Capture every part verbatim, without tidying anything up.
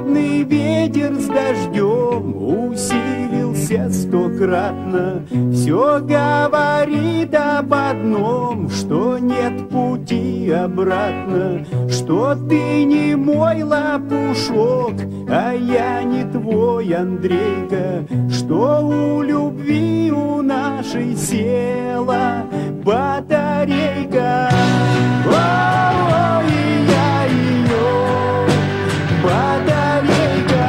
холодный ветер с дождем усилился стократно. Все говорит об одном, что нет пути обратно, что ты не мой лопушок, а я не твой Андрейка, что у любви у нашей села батарейка. О, и я ее батарейка.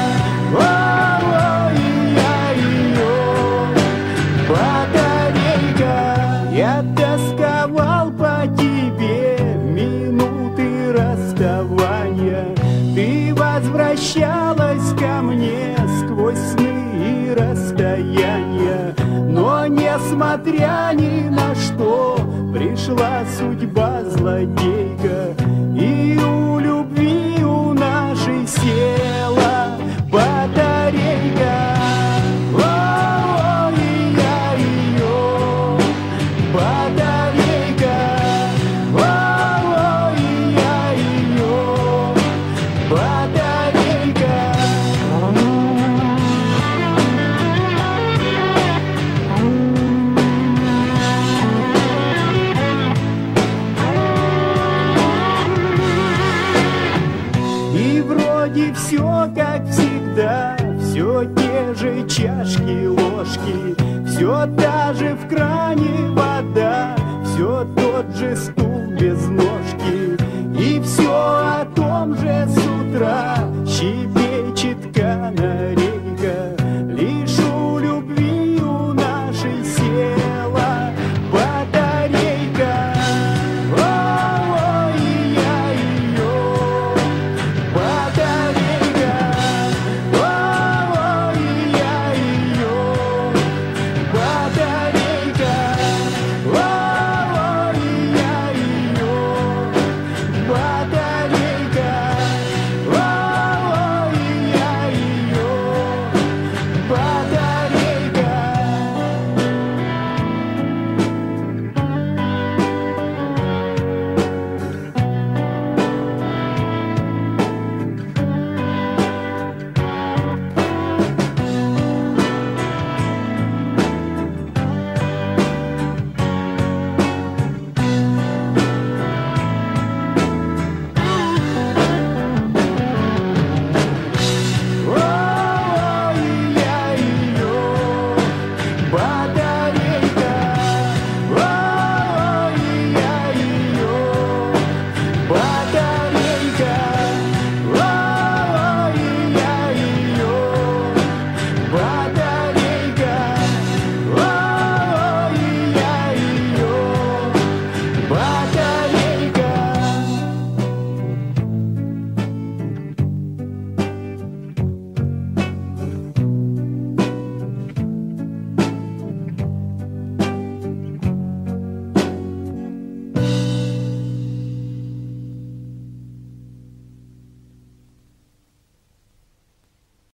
О, и я ее батарейка. Я тосковал по тебе в минуты расставания. Ты возвращалась ко мне сквозь сны и расстояния. Но несмотря ни на что, пришла судьба злодейка, и у любви у нашей села батарейка. О, и я ее батарейка. О, и я ее батарейка. И вроде все как всегда, все те же чашки, ложки, все та же в кране вода, все тот же стул без ножки.